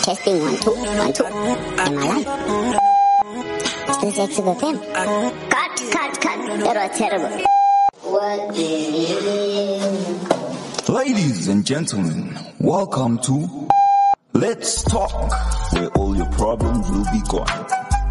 Testing 1 2 1 2. Am I live? This is XFM. Cut. That was terrible. What is... Ladies and gentlemen, welcome to Let's Talk, where all your problems will be gone.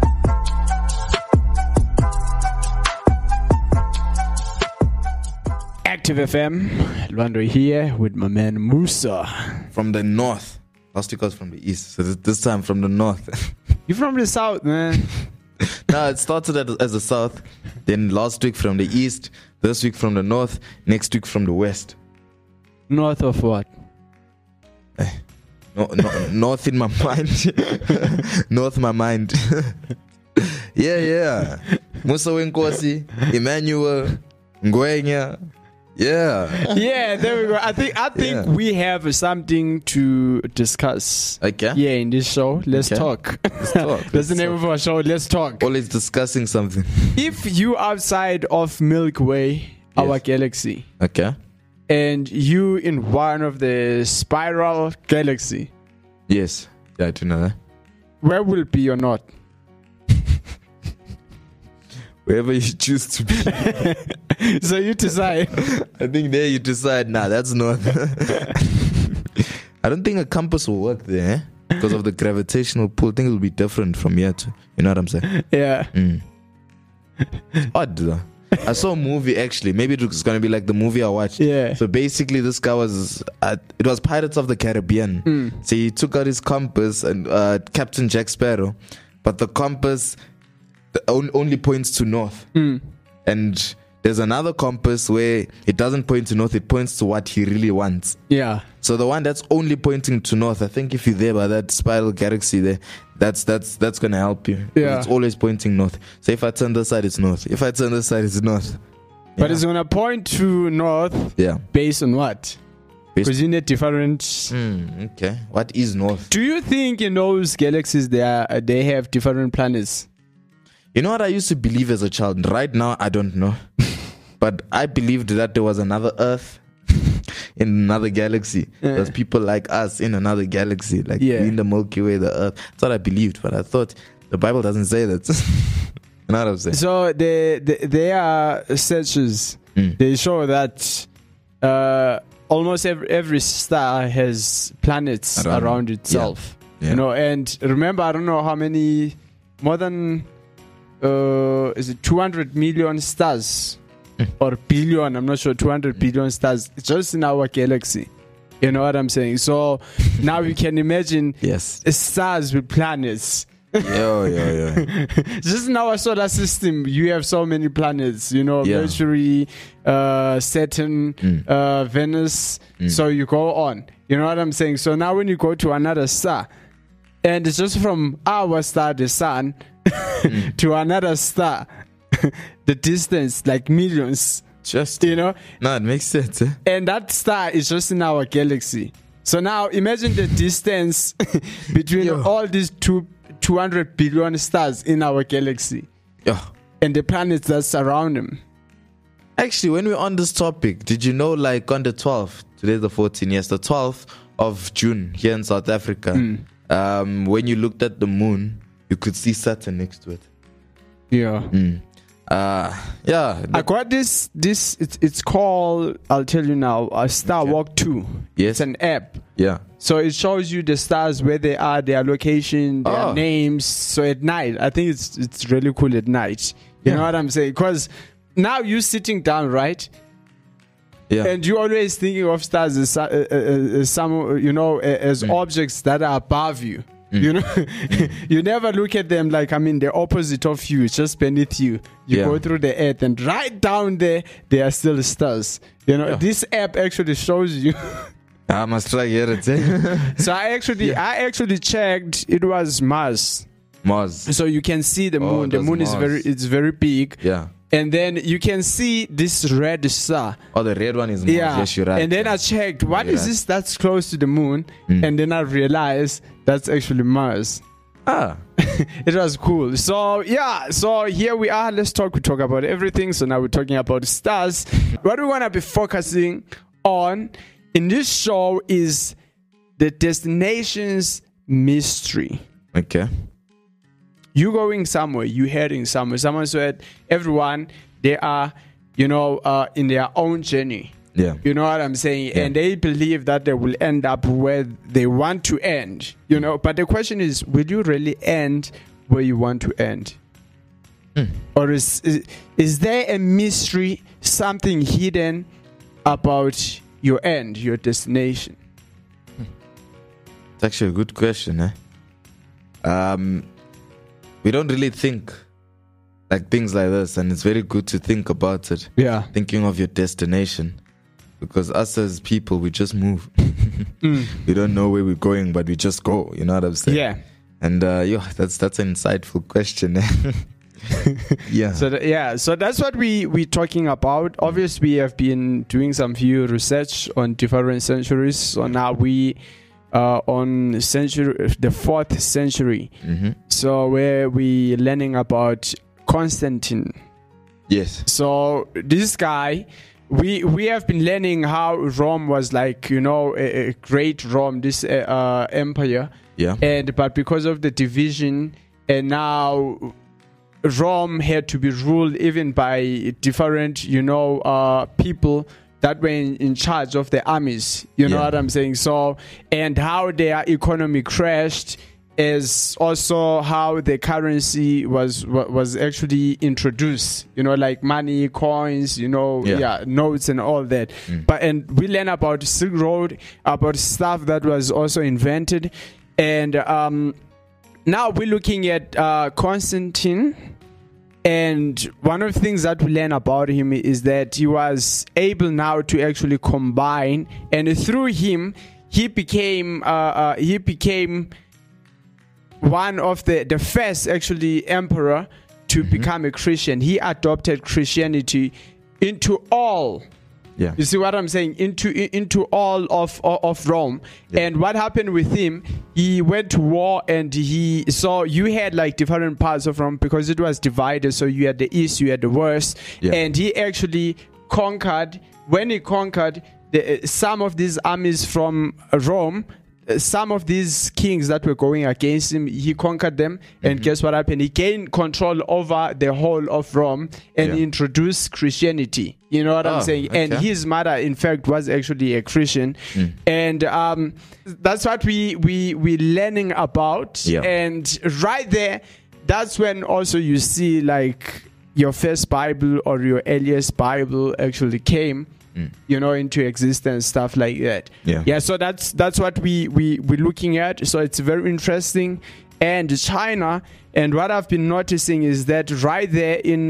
Active FM, Lwando here with my man Musa. From the north. Last week was from the east, so this time from the north. You from the south, man? No, it started as the south, then last week from the east, this week from the north, next week from the west. North of what? North in my mind. North my mind. Yeah. Musa Wenkosi, Emmanuel, Ngwenya. Yeah, there we go. I think we have something to discuss. Okay. Yeah, in this show, let's talk. That's the name of our show. Let's talk. Always discussing something. If you outside of Milky Way, our galaxy, okay, and you in one of the spiral galaxy, yes, yeah, I do know that. Where will it be or not? Wherever you choose to be. So you decide. I think there you decide, nah, that's not. I don't think a compass will work there because of the gravitational pull. I think it'll be different from here to, you know what I'm saying? Yeah. It's odd though. I saw a movie actually. Maybe it's going to be like the movie I watched. Yeah. So basically this guy was, it was Pirates of the Caribbean. So he took out his compass and Captain Jack Sparrow. But the compass only points to north. And there's another compass where it doesn't point to north, it points to what he really wants. Yeah. So the one that's only pointing to north, I think if you're there by that spiral galaxy there, that's gonna help you. Yeah. It's always pointing north. So if I turn this side, it's north. If I turn this side, it's north. But it's gonna point to north. Yeah. Based on what? Because you need different. Okay. What is north? Do you think in those galaxies they have different planets? You know what I used to believe as a child? Right now, I don't know. But I believed that there was another Earth in another galaxy. There's people like us in another galaxy. Like in the Milky Way, the Earth. That's what I believed. But I thought the Bible doesn't say that. You know what I'm saying? So there are searches. They show that almost every star has planets around itself. Yeah. You know, and remember, I don't know how many, more than... is it 200 million stars or billion? I'm not sure. 200 billion stars just in our galaxy. You know what I'm saying? So now you can imagine stars with planets. Yeah. Just in our solar system, you have so many planets. You know, Mercury, Saturn, Venus. So you go on. You know what I'm saying? So now when you go to another star, and it's just from our star, the sun, to another star, the distance like millions. Just, you know? No, it makes sense. And that star is just in our galaxy. So now imagine the distance between all these 200 billion stars in our galaxy. And the planets that surround them. Actually, when we're on this topic, did you know like on the 12th, today's the 14th, yes, the 12th of June here in South Africa, when you looked at the moon, you could see Saturn next to it. Yeah. I got this it's called, I'll tell you now, Star Walk 2. Yes. It's an app. Yeah. So it shows you the stars, where they are, their location, their names. So at night, I think it's really cool at night. You know what I'm saying? Because now you're sitting down, right? Yeah. And you're always thinking of stars as some, you know, as objects that are above you. You know, you never look at them like, I mean, the opposite of you, it's just beneath you. You go through the earth, and right down there are still stars. You know, this app actually shows you. I must try it. So I actually checked. It was Mars. So you can see the moon. The moon is very big. Yeah. And then you can see this red star. Oh, the red one is Mars. Yeah. Yes, you're right. And then I checked, what is this that's close to the moon? And then I realized that's actually Mars. It was cool. So here we are. Let's talk. We talk about everything. So now we're talking about stars. What we want to be focusing on in this show is the destinations mystery. Okay. You going somewhere, you heading somewhere. Someone said everyone, they are, in their own journey. Yeah. You know what I'm saying? Yeah. And they believe that they will end up where they want to end. But the question is, will you really end where you want to end? Or is there a mystery, something hidden about your end, your destination? It's actually a good question, we don't really think like things like this, and it's very good to think about it. Yeah. Thinking of your destination. Because us as people, we just move. We don't know where we're going, but we just go. You know what I'm saying? Yeah. And that's an insightful question. Yeah. So that's what we're talking about. Obviously, we have been doing some few research on different centuries. So now we on the 4th century. So where we learning about Constantine. Yes. So this guy, we have been learning how Rome was like, a great Rome, this empire. Yeah. But because of the division, and now Rome had to be ruled even by different, people that were in charge of the armies. You know what I'm saying? So, and how their economy crashed is also how the currency was actually introduced. Like money, coins, notes and all that. And we learn about Silk Road, about stuff that was also invented. And now we're looking at Constantine. And one of the things that we learn about him is that he was able now to actually combine, and through him, he became one of the first actually emperor to become a Christian. He adopted Christianity into all. Yeah. You see what I'm saying? Into all of Rome. Yeah. And what happened with him, he went to war, and so you had like different parts of Rome because it was divided. So you had the east, you had the west. Yeah. And he actually conquered. When he conquered some of these armies from Rome, some of these kings that were going against him, he conquered them. And guess what happened? He gained control over the whole of Rome and introduced Christianity. You know what I'm saying? Okay. And his mother, in fact, was actually a Christian. And that's what we learning about. Yeah. And right there, that's when also you see like your first Bible or your earliest Bible actually came. Into existence, stuff like that. Yeah. So that's what we're looking at. So it's very interesting. And China, and what I've been noticing is that right there in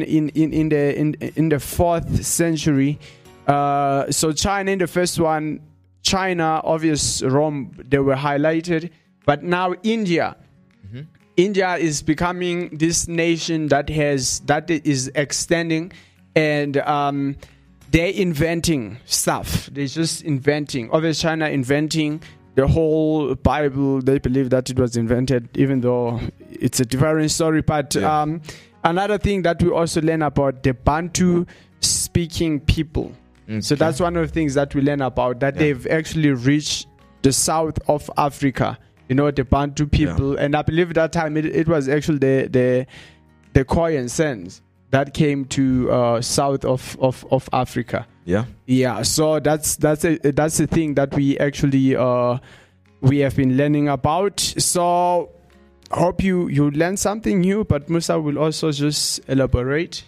the 4th century, so China in the first one, China, obvious Rome, they were highlighted, but now India. India is becoming this nation that is extending, and they're inventing stuff. They're just inventing. Obviously, China inventing the whole Bible. They believe that it was invented, even though it's a different story. But another thing that we also learn about the Bantu-speaking people. Okay. So that's one of the things that we learn about, that they've actually reached the south of Africa. The Bantu people. Yeah. And I believe that time it was actually the Khoisan that came to south of Africa. Yeah. So that's the thing that we actually we have been learning about. So hope you learn something new. But Musa will also just elaborate.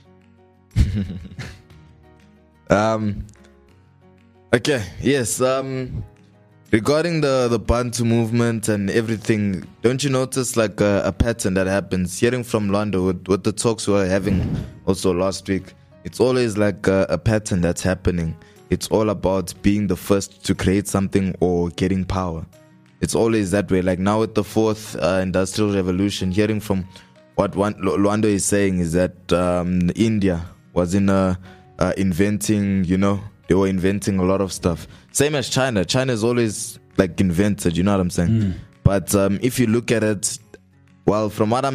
Okay. Yes. Regarding the Bantu movement and everything, don't you notice like a pattern that happens? Hearing from Lwando with the talks we were having also last week, it's always like a pattern that's happening. It's all about being the first to create something or getting power. It's always that way. Like now with the 4th industrial revolution, hearing from what Lwando is saying is that India was inventing, they were inventing a lot of stuff. Same as China. China is always like invented, you know what I'm saying? But if you look at it, well, from what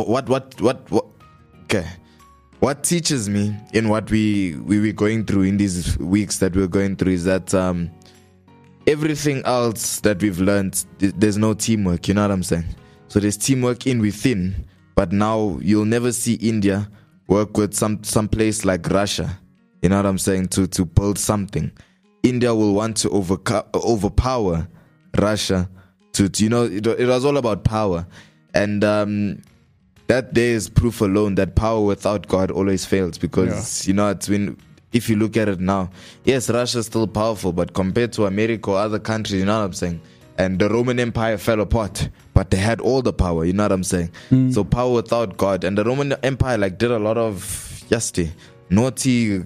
what teaches me in what we were going through in these weeks that we're going through is that everything else that we've learned, there's no teamwork. You know what I'm saying? So there's teamwork in within, but now you'll never see India work with some place like Russia. You know what I'm saying? To build something. India will want to overpower Russia. It was all about power. And that there is proof alone that power without God always fails. Because, if you look at it now, yes, Russia is still powerful, but compared to America or other countries, you know what I'm saying? And the Roman Empire fell apart, but they had all the power, you know what I'm saying? So power without God. And the Roman Empire did a lot of naughty,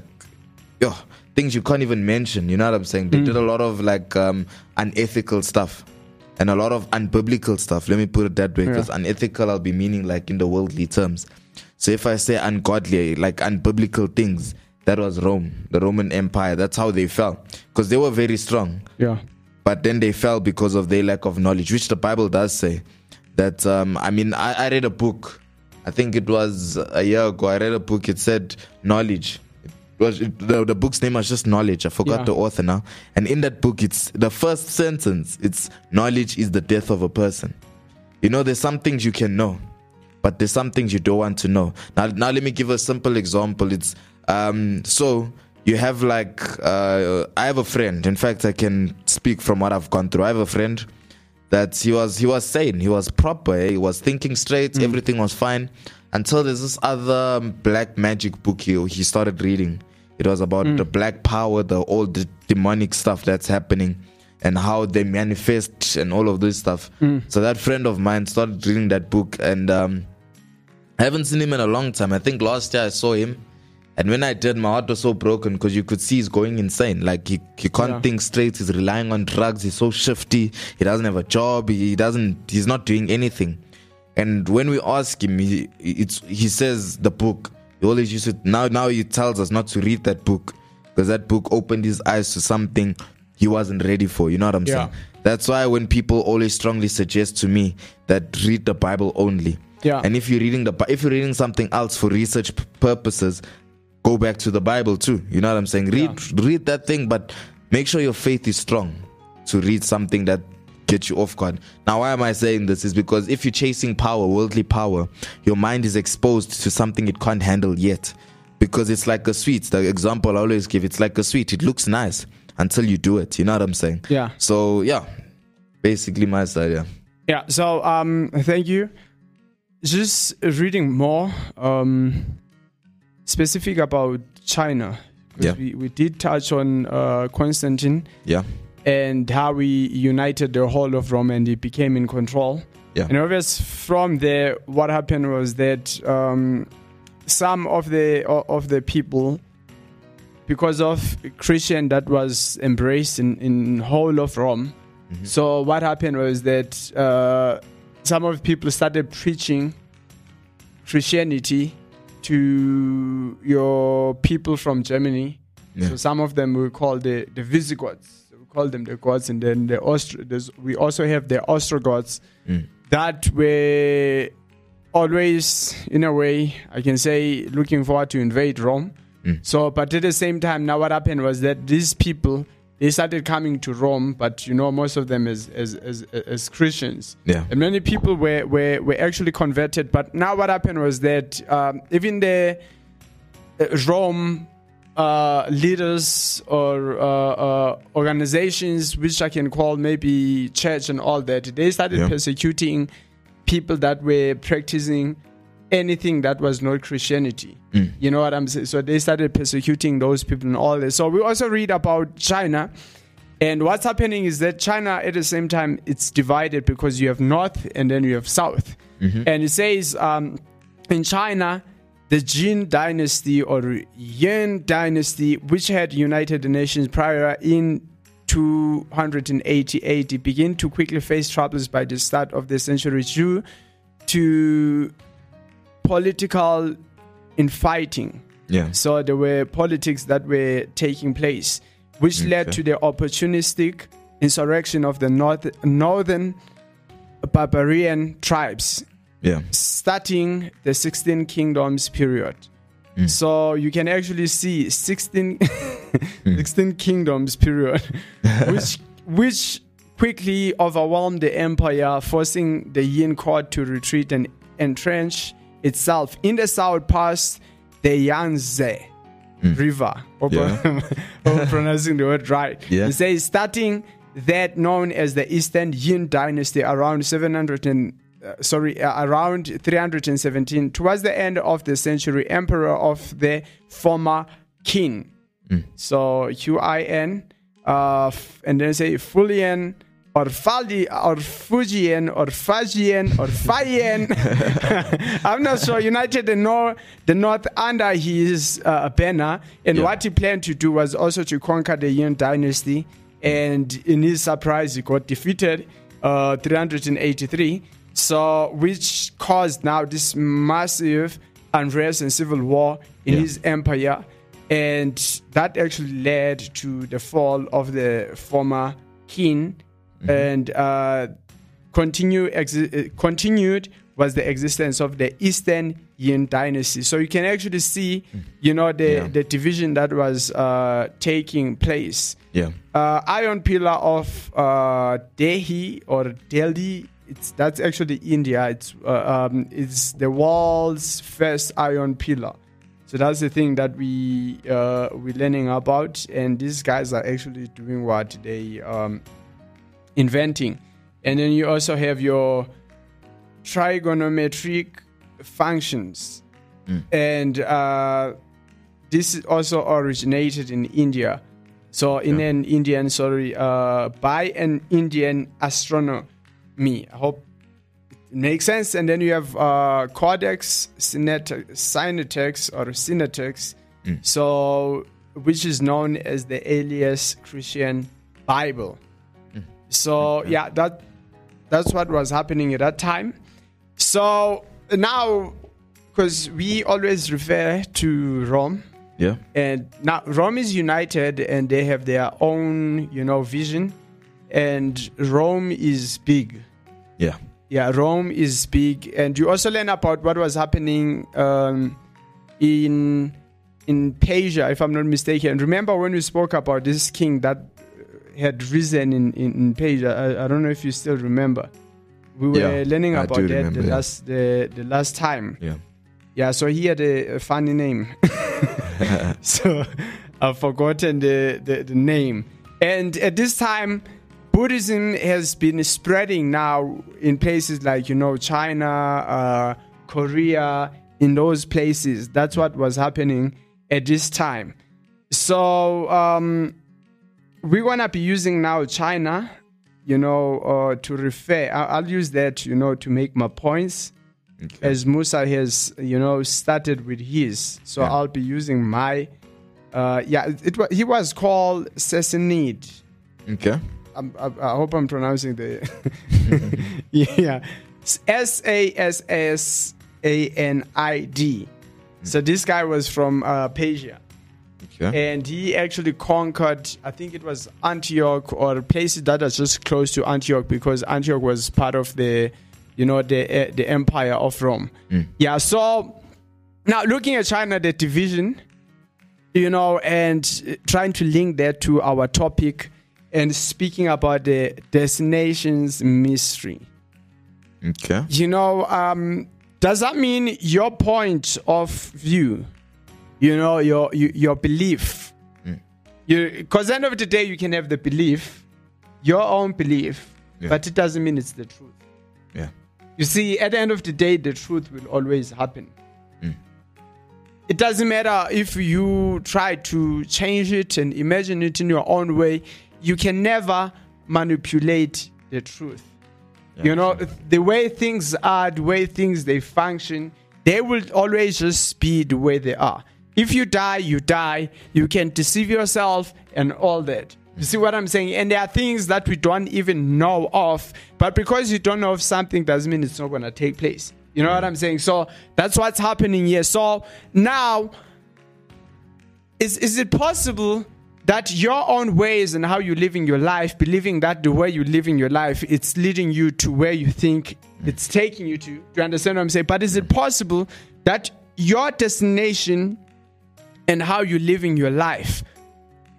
things you can't even mention, you know what I'm saying? They did a lot of unethical stuff and a lot of unbiblical stuff. Let me put it that way, because unethical I'll be meaning in the worldly terms. So if I say ungodly, unbiblical things, that was Rome, the Roman Empire. That's how they fell, because they were very strong. Yeah. But then they fell because of their lack of knowledge, which the Bible does say. That I read a book. I think it was a year ago. I read a book. It said knowledge. The book's name was just knowledge. I forgot the author now. And in that book, it's the first sentence. It's knowledge is the death of a person. There's some things you can know, but there's some things you don't want to know. Now let me give a simple example. It's so you have I have a friend. In fact, I can speak from what I've gone through. I have a friend that he was sane. He was proper. He was thinking straight. Everything was fine. Until there's this other black magic book he started reading. It was about the black power, all the demonic stuff that's happening and how they manifest and all of this stuff. So that friend of mine started reading that book, and I haven't seen him in a long time. I think last year I saw him, and when I did, my heart was so broken because you could see he's going insane. He can't think straight. He's relying on drugs. He's so shifty. He doesn't have a job. He's not doing anything. And when we ask him, he says the book. He always used to. Now he tells us not to read that book, because that book opened his eyes to something he wasn't ready for. You know what I'm saying? That's why when people always strongly suggest to me that read the Bible only. Yeah. And if you're reading something else for research purposes, go back to the Bible too. You know what I'm saying? Read that thing, but make sure your faith is strong to read something that get you off guard. Now, why am I saying this? Is because if you're chasing power, worldly power, your mind is exposed to something it can't handle yet. Because it's like a sweet. The example I always give, it's like a sweet. It looks nice until you do it. You know what I'm saying? Yeah. So, basically my side, Yeah, so thank you. Just reading more specific about China. We did touch on Constantine. Yeah. And how we united the whole of Rome and it became in control. Yeah. And obviously from there, what happened was that some of the people, because of Christian that was embraced in whole of Rome, so what happened was that some of the people started preaching Christianity to your people from Germany. Yeah. So some of them we call the Visigoths. Call them the gods, and then we also have the Ostrogoths that were always, in a way, I can say, looking forward to invade Rome. So, but at the same time, now what happened was that these people, they started coming to Rome, but most of them as Christians. Yeah. And many people were actually converted. But now what happened was that even the Rome leaders or organizations, which I can call maybe church and all that, they started persecuting people that were practicing anything that was not Christianity. You know what I'm saying? So they started persecuting those people and all that. So we also read about China, and what's happening is that China at the same time it's divided because you have north and then you have south. And it says in China, the Jin dynasty or Yuan dynasty, which had united the nations prior in 280 AD, began to quickly face troubles by the start of the century due to political infighting. Yeah. So there were politics that were taking place, which led to the opportunistic insurrection of the northern barbarian tribes. Yeah. Starting the 16 Kingdoms period. So you can actually see 16 16 kingdoms period, which quickly overwhelmed the empire, forcing the Yin court to retreat and entrench itself in the south past the Yangtze River. Hope I'm pronouncing the word right. Yeah. It says starting that known as the Eastern Yin dynasty around around 317, towards the end of the century, emperor of the former Qin. So Huin, and then say Fulian or Fali or Fujian or Fajian or Fayen. I'm not sure. United the North under his banner, and what he planned to do was also to conquer the Yin dynasty. And in his surprise, he got defeated 383. So, which caused now this massive unrest and civil war in his empire. And that actually led to the fall of the former Qin. And continued was the existence of the Eastern Yin dynasty. So you can actually see, the division that was taking place. Yeah. Iron Pillar of Delhi or Delhi. That's actually India. It's the world's first iron pillar. So that's the thing that we're learning about, and these guys are actually doing what they inventing. And then you also have your trigonometric functions, and this also originated in India. So by an Indian astronomer. I hope it makes sense. And then you have Codex Sinaiticus or Sinaiticus, so which is known as the earliest Christian Bible. So that's what was happening at that time. So now, because we always refer to Rome. Yeah. And now Rome is united and they have their own, vision. And Rome is big. Yeah. Yeah, Rome is big. And you also learn about what was happening in Persia, if I'm not mistaken. Remember when we spoke about this king that had risen in Persia? I don't know if you still remember. We were learning about that the last time. Yeah. Yeah, so he had a funny name. So I've forgotten the name. And at this time, Buddhism has been spreading now in places like, China, Korea, in those places. That's what was happening at this time. So we're going to be using now China, to refer. I'll use that, to make my points. Okay. As Musa has, started with his. So I'll be using my, he was called Sassanid. Okay. I hope I'm pronouncing the, Sassanid. So this guy was from Persia. Okay. And he actually conquered, I think it was Antioch or places that are just close to Antioch, because Antioch was part of the empire of Rome. Yeah, so now looking at China, the division, and trying to link that to our topic and speaking about the destination's mystery. Okay. Does that mean your point of view, your belief? Because at the end of the day, you can have the belief, your own belief, but it doesn't mean it's the truth. Yeah. You see, at the end of the day, the truth will always happen. It doesn't matter if you try to change it and imagine it in your own way. You can never manipulate the truth. Yeah, the way things are, the way things they function, they will always just be the way they are. If you die, you die. You can deceive yourself and all that. You see what I'm saying? And there are things that we don't even know of. But because you don't know of something doesn't mean it's not going to take place. You know what I'm saying? So that's what's happening here. So now, is it possible that your own ways and how you're living your life, believing that the way you're living your life, it's leading you to where you think it's taking you to? Do you understand what I'm saying? But is it possible that your destination and how you're living your life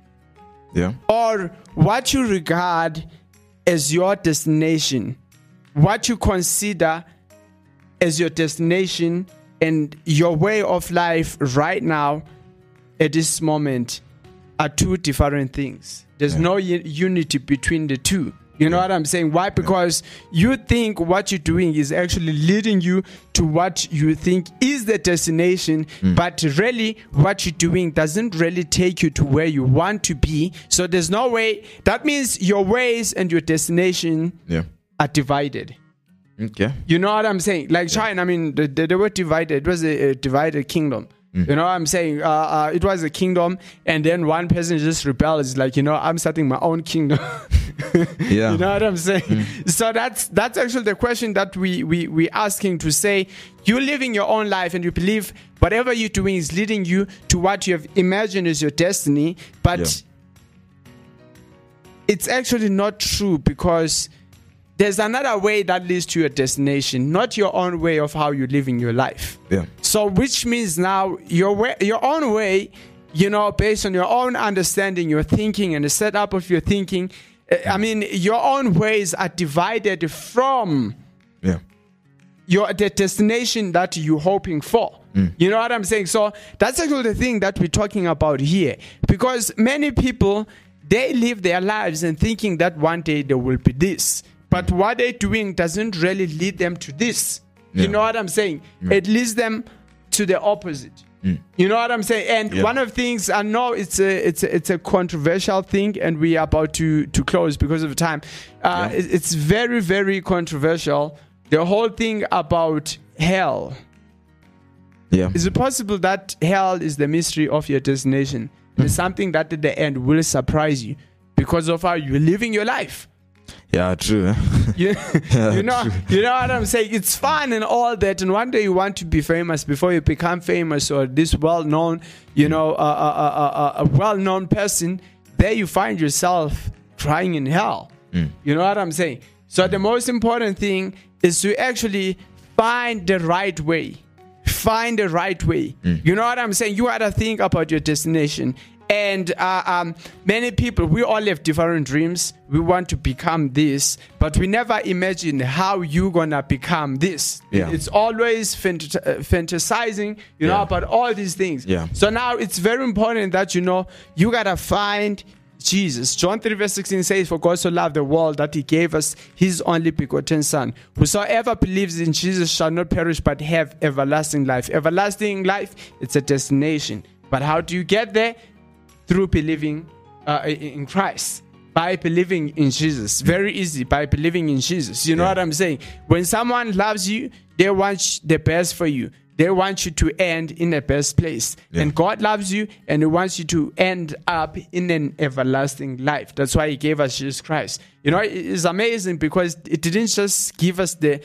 Yeah. or what you regard as your destination, what you consider as your destination and your way of life right now at this moment are two different things. There's no unity between the two. You know what I'm saying? Why? Because you think what you're doing is actually leading you to what you think is the destination, but really what you're doing doesn't really take you to where you want to be. So there's no way. That means your ways and your destination are divided. Okay. You know what I'm saying? Like China, I mean, they were divided. It was a divided kingdom. You know what I'm saying? It was a kingdom, and then one person just rebelled. It's like, I'm starting my own kingdom. Yeah. You know what I'm saying? So that's actually the question that we asking, to say, you're living your own life and you believe whatever you're doing is leading you to what you have imagined as your destiny, but it's actually not true, because there's another way that leads to your destination, not your own way of how you're living your life. Yeah. So which means now your own way, based on your own understanding, your thinking and the setup of your thinking, I mean, your own ways are divided from the destination that you're hoping for. You know what I'm saying? So that's actually the thing that we're talking about here, because many people, they live their lives and thinking that one day there will be this. But what they're doing doesn't really lead them to this. You know what I'm saying? It leads them to the opposite. You know what I'm saying? And one of the things, I know it's a controversial thing, and we are about to close because of time. It's very, very controversial. The whole thing about hell. Yeah. Is it possible that hell is the mystery of your destination? It's something that at the end will surprise you because of how you're living your life. Yeah, true. You know what I'm saying? It's fun and all that, and one day you want to be famous before you become famous, or this well-known, a well-known person. There you find yourself crying in hell. You know what I'm saying? So the most important thing is to actually find the right way. Find the right way. You know what I'm saying? You gotta think about your destination. And many people, we all have different dreams. We want to become this, but we never imagine how you're gonna become this. It's always fantasizing, about all these things. So now it's very important that you gotta find Jesus. John 3 verse 16 says, "For God so loved the world that He gave us His only begotten Son. Whosoever believes in Jesus shall not perish but have everlasting life." Everlasting life, it's a destination. But how do you get there? Through believing in Christ, by believing in Jesus. Very easy, by believing in Jesus. You know what I'm saying? When someone loves you, they want the best for you. They want you to end in the best place. And God loves you, and He wants you to end up in an everlasting life. That's why He gave us Jesus Christ. It's amazing, because it didn't just give us the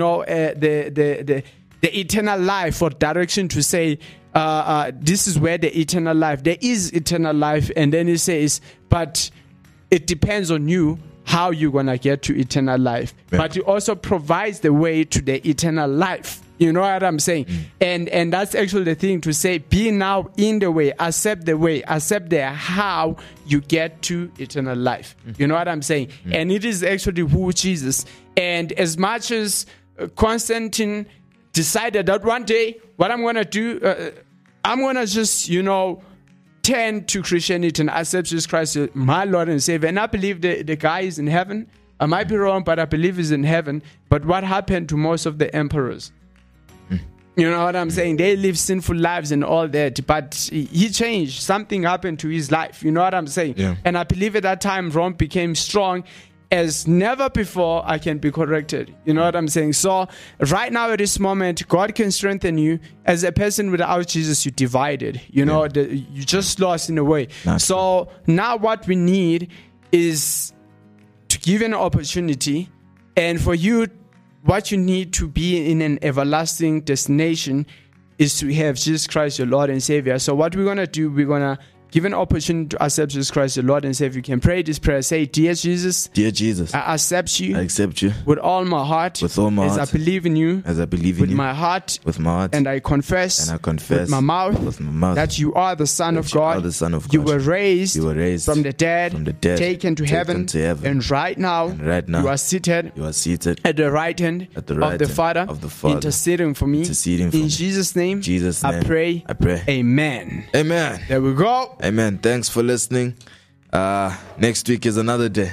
eternal life or direction to say, this is where the eternal life. There is eternal life, and then He says, but it depends on you how you're gonna get to eternal life. But He also provides the way to the eternal life. You know what I'm saying? And that's actually the thing, to say, be now in the way, accept the how you get to eternal life. You know what I'm saying? And it is actually who Jesus. And as much as Constantine decided that one day, what I'm going to do, I'm going to just, turn to Christianity and accept Jesus Christ as my Lord and Savior. And I believe the guy is in heaven. I might be wrong, but I believe he's in heaven. But what happened to most of the emperors? You know what I'm saying? They live sinful lives and all that, but he changed. Something happened to his life. You know what I'm saying? And I believe at that time Rome became strong as never before. I can be corrected. You know what I'm saying? So right now at this moment, God can strengthen you. As a person without Jesus, you're divided. You just lost in a way. So now what we need is to give an opportunity, and for you, what you need to be in an everlasting destination is to have Jesus Christ, your Lord and Savior. So what we're going to do, we're going to given opportunity to accept Jesus Christ, your Lord and Savior, you can pray this prayer. Say, Dear Jesus, I accept you. I accept you With all my heart. With all my as heart. I believe in you. As I believe in with you. My heart. With my heart. And I confess. With my mouth. That you are the Son of God. You are the Son of God. You were raised. From the dead. Taken to heaven. And right now. You are seated. At the right hand. Of the Father. Interceding for me. In Jesus' name. I pray. Amen. There we go. Amen. Thanks for listening. Next week is another day.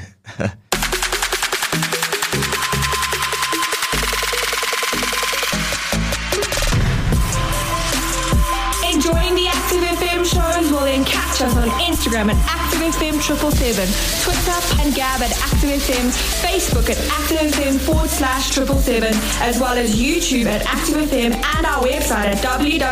Enjoying the Active FM shows? Well, then catch us on Instagram at ActiveFM777, Twitter and Gab at ActiveFM, Facebook at ActiveFM/777, as well as YouTube at ActiveFM and our website at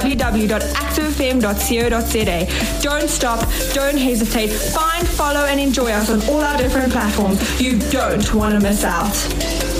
www.activefm.co.za. Don't stop, don't hesitate. Find, follow and enjoy us on all our different platforms. You don't want to miss out.